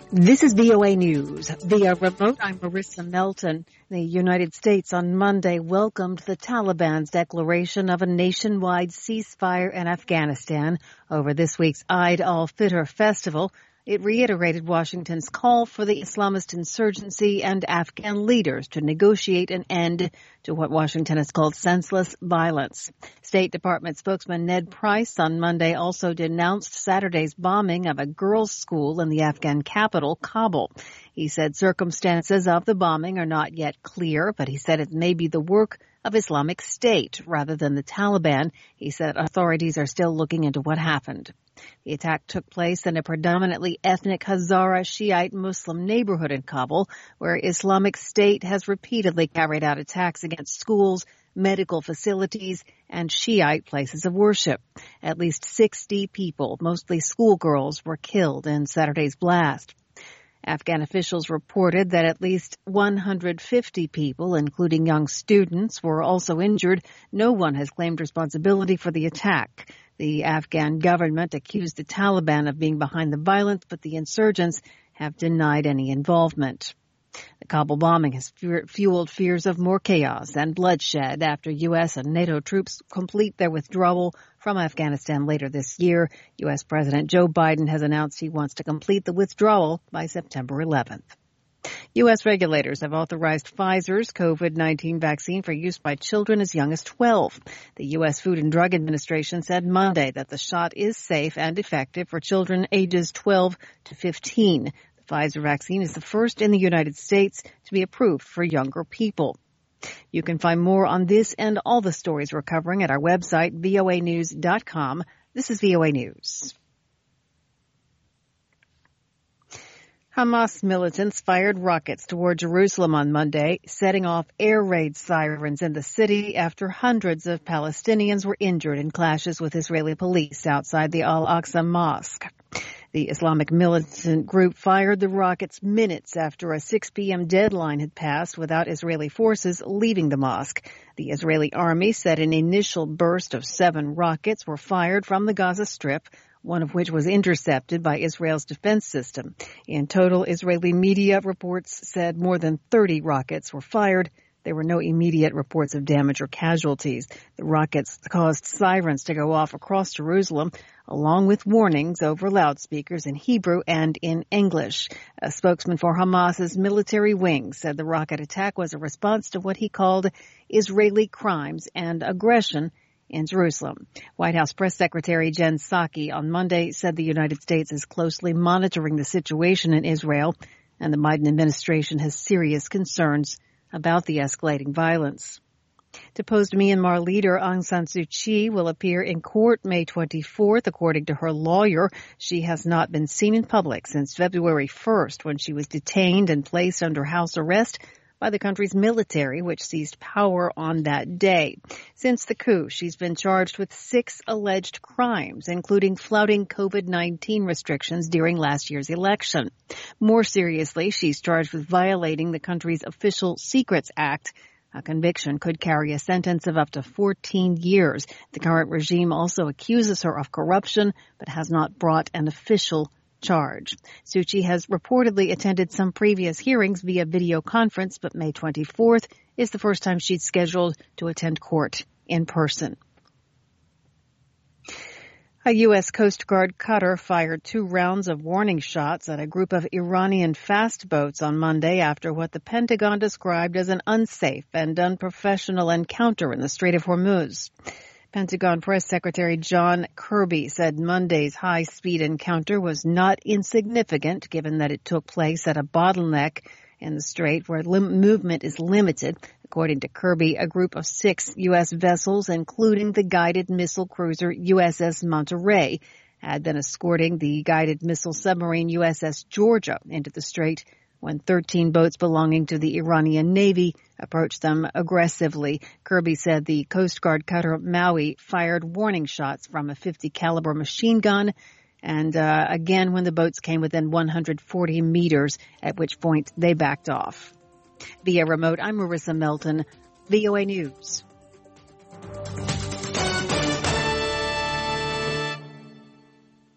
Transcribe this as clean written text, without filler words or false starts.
This is VOA News. Via remote, I'm Marissa Melton. The United States on Monday welcomed the Taliban's declaration of a nationwide ceasefire in Afghanistan over this week's Eid al-Fitr festival. It reiterated Washington's call for the Islamist insurgency and Afghan leaders to negotiate an end to what Washington has called senseless violence. State Department spokesman Ned Price on Monday also denounced Saturday's bombing of a girls' school in the Afghan capital, Kabul. He said circumstances of the bombing are not yet clear, but he said it may be the work of Islamic State rather than the Taliban. He said authorities are still looking into what happened. The attack took place in a predominantly ethnic Hazara Shiite Muslim neighborhood in Kabul, where Islamic State has repeatedly carried out attacks against schools, medical facilities, and Shiite places of worship. At least 60 people, mostly schoolgirls, were killed in Saturday's blast. Afghan officials reported that at least 150 people, including young students, were also injured. No one has claimed responsibility for the attack. The Afghan government accused the Taliban of being behind the violence, but the insurgents have denied any involvement. The Kabul bombing has fueled fears of more chaos and bloodshed after U.S. and NATO troops complete their withdrawal from Afghanistan later this year. U.S. President Joe Biden has announced he wants to complete the withdrawal by September 11th. U.S. regulators have authorized Pfizer's COVID-19 vaccine for use by children as young as 12. The U.S. Food and Drug Administration said Monday that the shot is safe and effective for children ages 12 to 15. The Pfizer vaccine is the first in the United States to be approved for younger people. You can find more on this and all the stories we're covering at our website, voanews.com. This is VOA News. Hamas militants fired rockets toward Jerusalem on Monday, setting off air raid sirens in the city after hundreds of Palestinians were injured in clashes with Israeli police outside the Al-Aqsa Mosque. The Islamic militant group fired the rockets minutes after a 6 p.m. deadline had passed without Israeli forces leaving the mosque. The Israeli army said an initial burst of 7 rockets were fired from the Gaza Strip, one of which was intercepted by Israel's defense system. In total, Israeli media reports said more than 30 rockets were fired. There were no immediate reports of damage or casualties. The rockets caused sirens to go off across Jerusalem, along with warnings over loudspeakers in Hebrew and in English. A spokesman for Hamas's military wing said the rocket attack was a response to what he called Israeli crimes and aggression in Jerusalem. White House Press Secretary Jen Psaki on Monday said the United States is closely monitoring the situation in Israel, and the Biden administration has serious concerns about the escalating violence. Deposed Myanmar leader Aung San Suu Kyi will appear in court May 24th, according to her lawyer. She has not been seen in public since February 1st, when she was detained and placed under house arrest by the country's military, which seized power on that day. Since the coup, she's been charged with 6 alleged crimes, including flouting COVID-19 restrictions during last year's election. More seriously, she's charged with violating the country's Official Secrets Act. A conviction could carry a sentence of up to 14 years. The current regime also accuses her of corruption, but has not brought an official charge. Suu Kyi has reportedly attended some previous hearings via video conference, but May 24th is the first time she's scheduled to attend court in person. A U.S. Coast Guard cutter fired 2 rounds of warning shots at a group of Iranian fast boats on Monday after what the Pentagon described as an unsafe and unprofessional encounter in the Strait of Hormuz. Pentagon Press Secretary John Kirby said Monday's high-speed encounter was not insignificant, given that it took place at a bottleneck in the strait where movement is limited. According to Kirby, a group of 6 U.S. vessels, including the guided missile cruiser USS Monterey, had been escorting the guided missile submarine USS Georgia into the strait when 13 boats belonging to the Iranian Navy approached them aggressively. Kirby said the Coast Guard cutter Maui fired warning shots from a .50 caliber machine gun, and again when the boats came within 140 meters, at which point they backed off. Via remote, I'm Marissa Melton, VOA News.